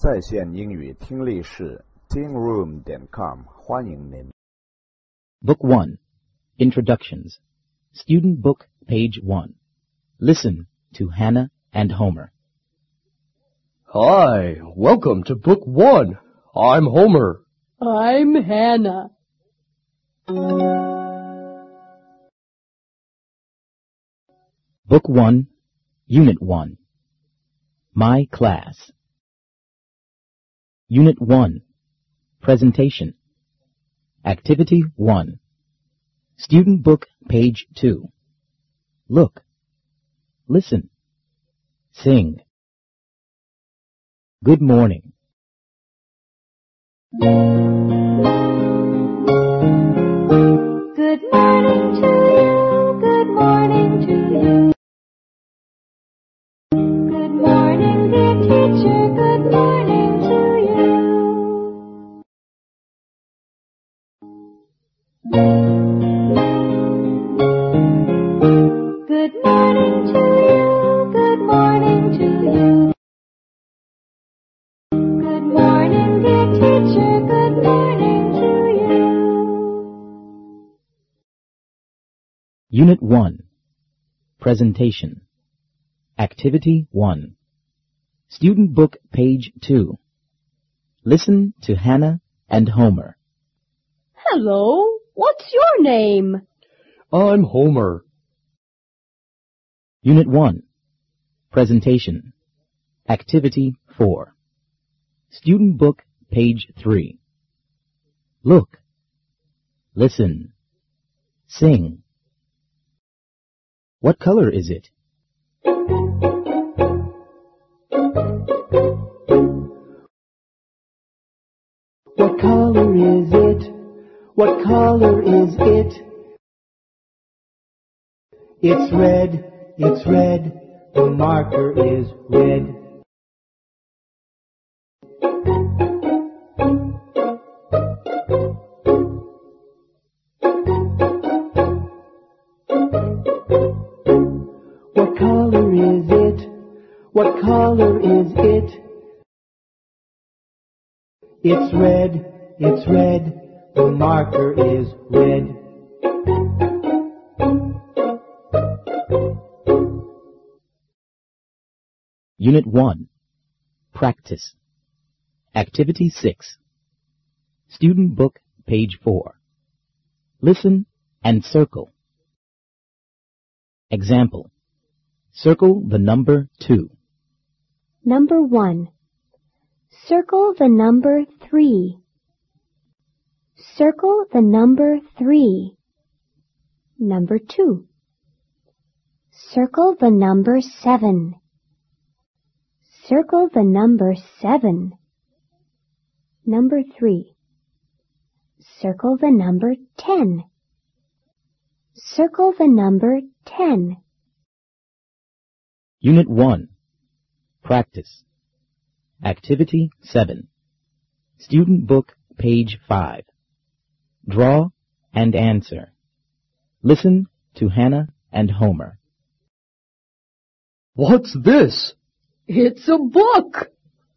在线英语听力室 tingroom.com 欢迎您。 Book 1, Introductions. Student Book, Page 1. Listen to Hannah and Homer. Hi, welcome to Book 1. I'm Homer. I'm Hannah. Book 1, Unit 1. My Class. Unit 1. Presentation. Activity 1. Student Book, Page 2. Look. Listen. Sing. Good morning. Good morning to you. Good morning to you. Good morning, dear teacher. Good morning to you. Good morning to you. Good morning to you. Good morning, dear teacher. Good morning to you. Unit 1. Presentation. Activity 1. Student Book, Page 2. Listen to Hannah and Homer. Hello, what's your name? I'm Homer. Unit 1. Presentation. Activity 4. Student Book, Page 3. Look. Listen. Sing. What color is it? What color is it? What color is it? It's red, it's red, the marker is red. What color is it? What color is it? It's red, the marker is red. Unit 1. Practice. Activity 6. Student Book, Page 4. Listen and circle. Example. Circle the number 2. Number 1. Circle the number 3. Circle the number 3. Number 2. Circle the number 7. Circle the number 7. Number 3. Circle the number 10. Circle the number 10. Unit 1. Practice. Activity 7. Student Book, Page 5. Draw and answer. Listen to Hannah and Homer. What's this? It's a book.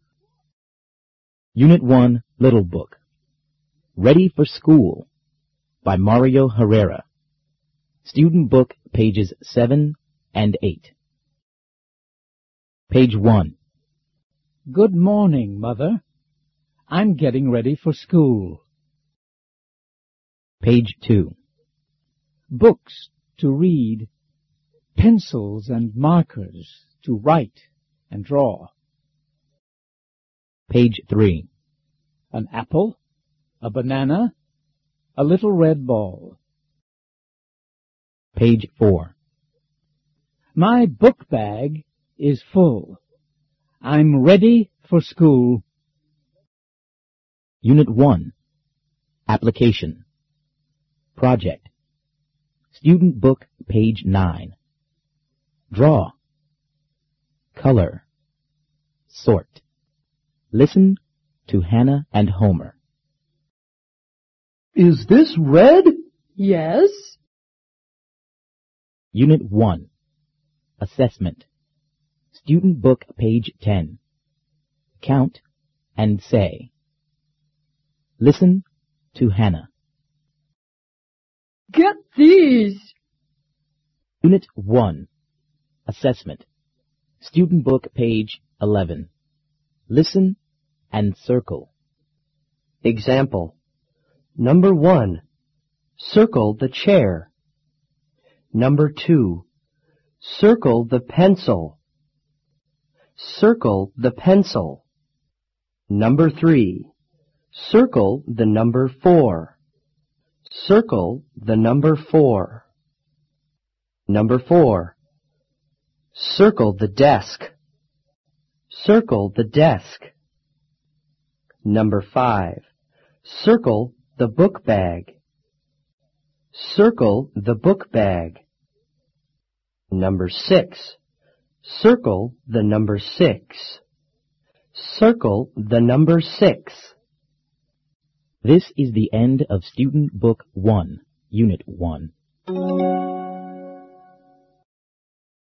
Unit 1, Little Book. Ready for School by Mario Herrera. Student Book, pages 7 and 8. Page 1. Good morning, Mother. I'm getting ready for school. Page 2. Books to read, pencils and markers to write and draw. Page 3. An apple, a banana, a little red ball. Page 4. My book bag is full. I'm ready for school. Unit 1. Application. Project. Student Book, page 9. Draw. Color. Sort. Listen to Hannah and Homer. Is this red? Yes. Unit 1. Assessment. Student Book, page 10. Count and say. Listen to Hannah. Get these. Unit 1. Assessment. Student Book, page 11. Listen and circle. Example. Number 1. Circle the chair. Number 2. Circle the pencil. Circle the pencil. Number 3. Circle the number 4. Circle the number 4. Number 4. Circle the desk. Circle the desk. Number 5. Circle the book bag. Circle the book bag. Number 6. Circle the number 6. Circle the number 6. This is the end of Student Book 1, Unit 1.